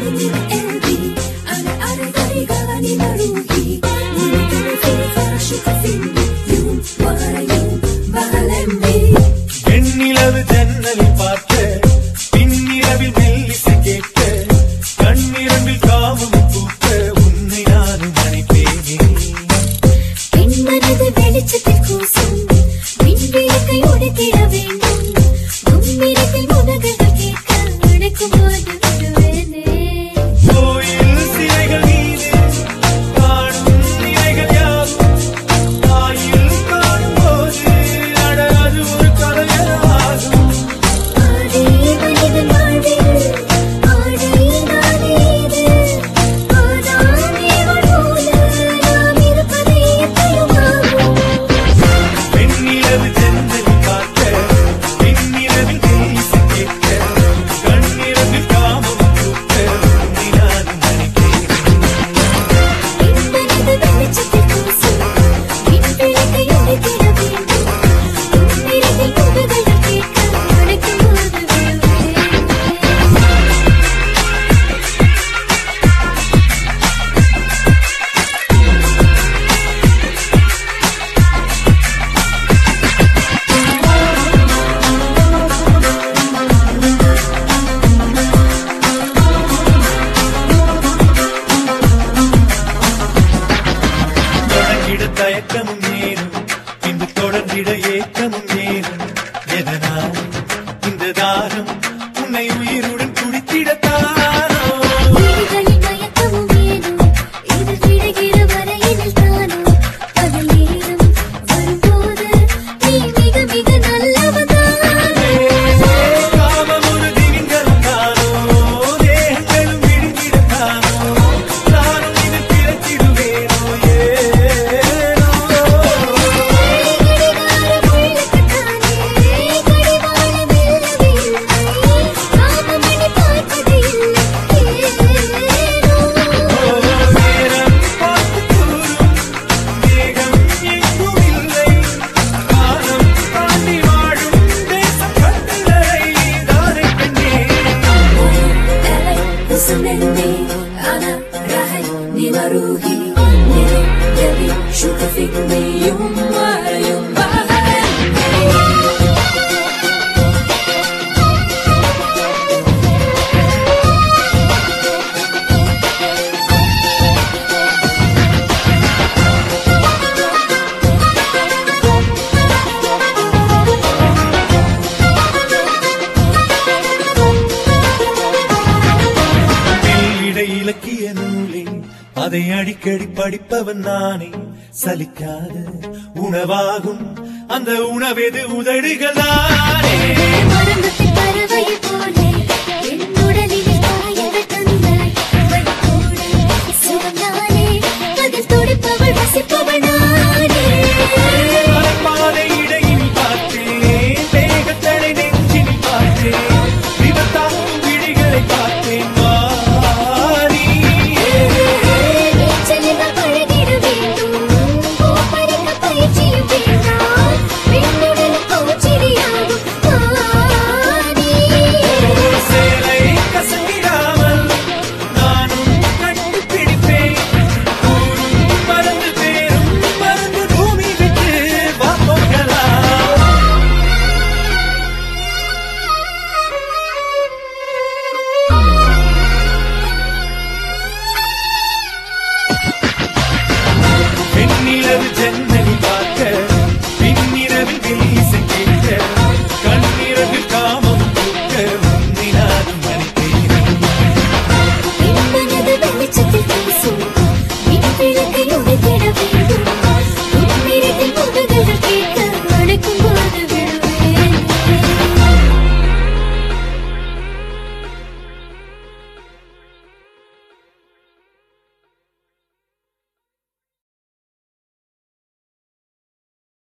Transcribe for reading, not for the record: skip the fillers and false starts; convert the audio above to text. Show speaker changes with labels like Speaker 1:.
Speaker 1: வெண்ணிலவு ஜன்னலில் பார்த்து பின்னிரவில் மெல்லிசை கேட்க கண்ணிரண்டில் காமம் பூக்க உன்னை நானும் நினைப்பேனே
Speaker 2: பெண்மனது வெளிச்சத்தில் கூசும் விண்விளக்கை ஒடுக்கிட வேண்டும் உம்மிரத்தில் உலகங்கள் கேட்க நடக்கும் போது விடுவேனே
Speaker 1: கோயில் சிலைகள் மீது காணும் நிலைகள் யாவும் தாயில் காணும் போது அடராது ஒரு கலையாகும்
Speaker 2: ஆடே மனிதன் வாழ்வில் ஆடே நானேது ஆதாமேவள் போல நாம் இருப்பதே எப்பயுமாகும்
Speaker 1: வெண்ணிலவு ஜன்னலில் பார்க்க பின்னிரவில் மெல்லிசை கேட்க கண்ணிரண்டில் காமம் பூக்க உன்னை நானும் நினைப்பேனே
Speaker 2: பெண்மனது வெளிச்சத்தில் கூசும் விண்விளக்கை ஒடுக்கிட வேண்டும் உம்மிரத்தில் உலகங்கள் கேட்க நடக்கும் போது விடுவேனே
Speaker 1: தொடங்கிட தயக்கமும் நேரும் பின்பு தொடர்ந்திட ஏக்கமும் நேரும் எதனால் இந்த தாரம் உன்னை உயிருடன் குடித்திடத்தானோ
Speaker 2: விழிகளில் மயக்கமும் ஏனும் இது விடுகிற வரையினில் தானோ பகல் நேரம் வரும்போது நீ மிக மிக நல்லவதானே
Speaker 1: காமம் ஒரு திமிங்கலம் தானோ தேகங்களும் விழுங்கிடத்தானோ நானும் இது பிறத்திடுவேனோ ஏனோ
Speaker 2: கடிகாரம் உள்ளக்கத்தானே கடிவாளம் இல்லவே இல்லை காமமணி பார்ப்பது இல்லை ஏனோ
Speaker 1: நேரம் பார்த்து கூறும் மேகம் எங்கும் இல்லை காலம் தாண்டி வாழும் தேசம் கண்டலை தாரை பெண்ணே
Speaker 2: وسنني أنا راحل لمروحي نبي شوف فيكني يوم ورا يوم
Speaker 1: வெளியிட இலக்கிய நூலே அதை அடிக்கடி படிப்பவன் நானே சலிக்காத உணவாகும் அந்த உணவெது உதடுகள் தானே
Speaker 2: மரங்கத்தில் பறவை போலே